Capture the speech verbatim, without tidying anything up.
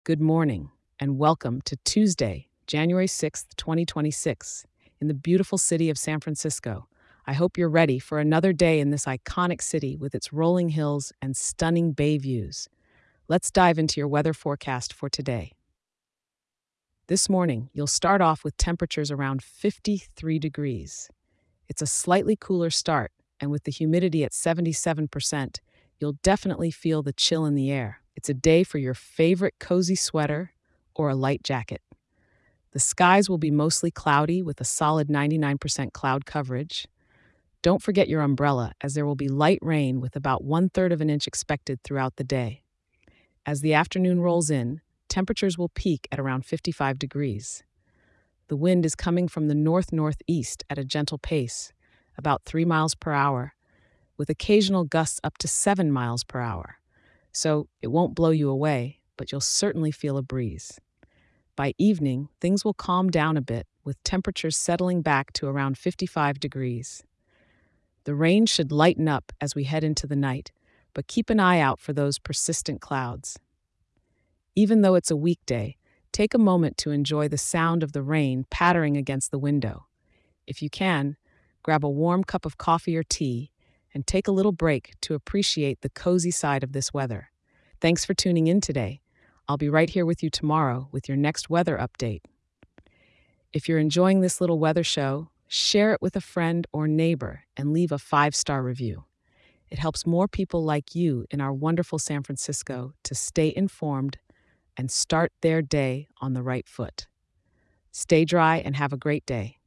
Good morning, and welcome to Tuesday, January sixth, twenty twenty-six, in the beautiful city of San Francisco. I hope you're ready for another day in this iconic city with its rolling hills and stunning bay views. Let's dive into your weather forecast for today. This morning, you'll start off with temperatures around fifty-three degrees. It's a slightly cooler start, and with the humidity at seventy-seven percent, you'll definitely feel the chill in the air. It's a day for your favorite cozy sweater or a light jacket. The skies will be mostly cloudy with a solid ninety-nine percent cloud coverage. Don't forget your umbrella, as there will be light rain with about one third of an inch expected throughout the day. As the afternoon rolls in, temperatures will peak at around fifty-five degrees. The wind is coming from the north-northeast at a gentle pace, about three miles per hour, with occasional gusts up to seven miles per hour. So it won't blow you away, but you'll certainly feel a breeze. By evening, things will calm down a bit, with temperatures settling back to around fifty-five degrees. The rain should lighten up as we head into the night, but keep an eye out for those persistent clouds. Even though it's a weekday, take a moment to enjoy the sound of the rain pattering against the window. If you can, grab a warm cup of coffee or tea and take a little break to appreciate the cozy side of this weather. Thanks for tuning in today. I'll be right here with you tomorrow with your next weather update. If you're enjoying this little weather show, share it with a friend or neighbor and leave a five-star review. It helps more people like you in our wonderful San Francisco to stay informed and start their day on the right foot. Stay dry and have a great day.